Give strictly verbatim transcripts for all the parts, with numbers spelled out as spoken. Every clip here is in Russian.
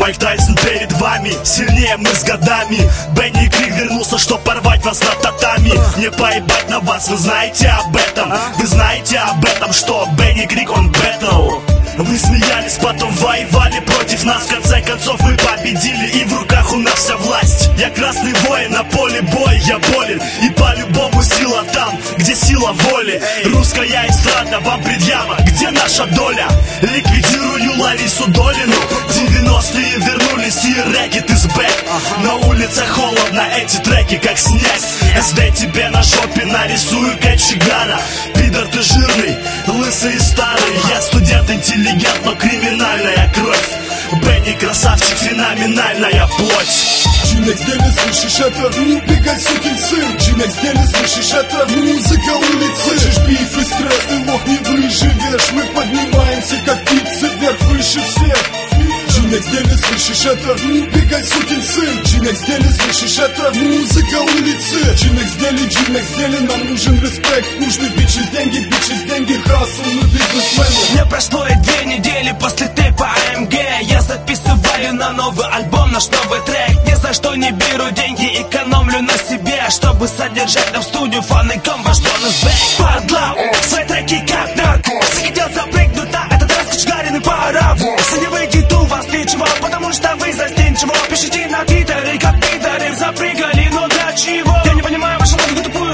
Майк Тайсон перед вами, сильнее мы с годами. Бенни Крик вернулся, чтоб порвать вас на татами. Не поебать на вас, вы знаете об этом. Вы знаете об этом, что Бенни Крик он бэтл. Вы смеялись, потом воевали против нас. В конце концов мы победили, и в руках у нас вся власть. Я красный воин, на поле боя я болен. И по-любому сила там, где сила воли. Русская эстрада, вам предъява, где наша доля? Ликвидирую Ларису Долину. Девяностые вернулись, и рэкет из бэк. На улице холодно, эти треки как снять. СД тебе на жопе нарисую кочегара. Пидор ты жирный, лысый и старый. Я студент интеллигент, но криминальная кровь. Бенни красавчик, феноменальная плоть. Джинекс Дели, слышишь это? Не убегай, сукин сын. Джинекс Дели, слышишь это? Музыка улицы. Хочешь биф и стресс, ты лох не выживешь. Мы поднимаемся как птицы вверх, выше всех. Джинекс Дели, слышишь это? Не убегай, сукин сын. Джинекс Дели, слышишь это? Музыка улицы. Джинекс Дели, Джинекс Дели, нам нужен респект. Нужны бичи, деньги, бичи, деньги, хасл, мы бизнесмены. Не прошло и две недели после тейпа АМГ. Я записываю на новый альбом наш новый трек. Не за что не беру деньги, экономлю на себе, чтобы содержать нам студию, фаны, комбо, что нас бэк. Падла, свои треки как наркоз. Захотел запрыгнуть на этот раз кочегаренный паровоз. И не выйдет у вас ничего, потому что вы застенчиво. Пишите на твиттере, как пидоры запрыгали, но для чего? Я не понимаю вашу логику тупую,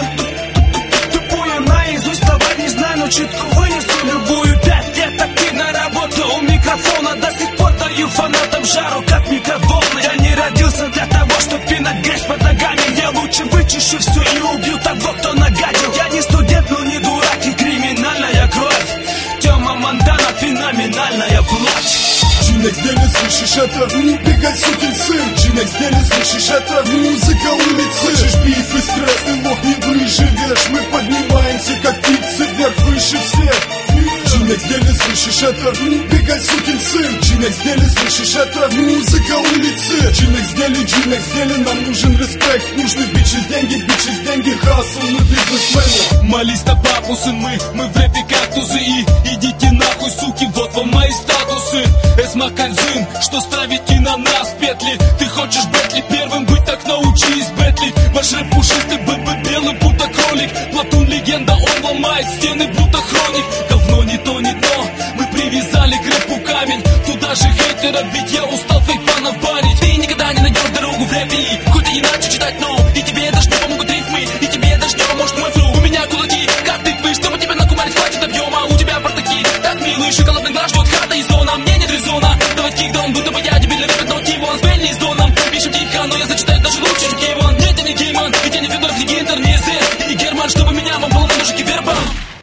тупую наизусть слова не знаю, но читку вынесу любую. Пять лет активной работы у микрофона, до сих пор даю фанатам жару, как микроволны. Я не родился для того, чтобы пинать грязь под ногами. Я лучше вычищу все и убью того, кто нагадил. Я не студент, но не дурак, и криминальная кровь. Тёма Монтана, феноменальная плоть. Джинекс Дели, слышишь это? Не убегай, сукин сын. Джинекс Дели, слышишь это? Музыка улицы. Хочешь биф и стресс, ты лох не выживешь. Мы поднимаемся как птицы вверх, выше всех. Джинекс Дели, слышишь это? Не убегай, сукин сын. Джинекс Дели, слышишь это? Музыка улицы. Джинекс Дели, Джинекс Дели, нам нужен респект. Нужны бичи, деньги, бичи, деньги, хасл, мы бизнесмены. Молись на папу, сын, мы, мы в рэпе кактусы. И идите нахуй, суки, вот вам мои статусы. Эсмаканзин, что ставите на нас петли? Ты хочешь Бэтли первым быть, так научись Бэтли. Ваш рэп пушистый, ББ белый, будто кролик. Платун легенда, он ломает стены, будто хроник. Говно не то, не то, мы привязали к рэпу камень. Туда же хейтеров, ведь я устал фейк-фанов банить. Ты никогда не найдешь дорогу в рэпе, хоть и иначе читать, но и тебе даже не помогут рифмы, и тебе даже не поможет мой флоу. У меня кулаки, как тыквы, чтобы тебя накумарить, хватит объема. У тебя портаки, так милый, шоколадный глаз ждет хата и зона. Мне нет резона давать кикдаун, будто бы я дебильный рэпер, но Тивон с Бенни с Доном. Пишем тихо, но я зачитаю даже лучше, чем Кеван. Нет, я не Гейман, ведь я не Федоров, не Гинтер, не Эсэр и не Герман, чтобы меня вам было на мужике вербом.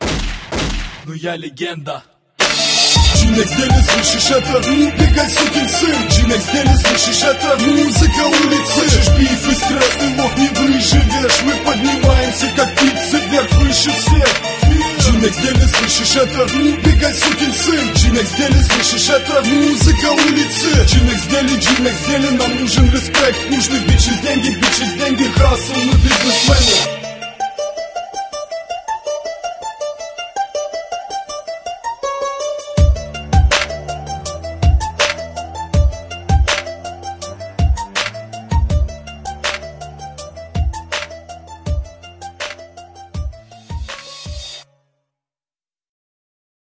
Но я легенда. Джинекс Дели, слышишь это? Не убегай, сукин сын. Джинекс Дели, слышишь это? Музыка улицы. Хочешь биф и стресс, ты лох не выживешь. Мы поднимаемся как птицы вверх, выше всех. Джинекс Дели, слышишь это? Не убегай, сукин сын. Джинекс Дели, слышишь это? Музыка улицы. Джинекс Дели, Джинекс Дели, нам нужен респект. Нужны бичи, деньги, бичи, деньги, хасл, мы бизнесмены.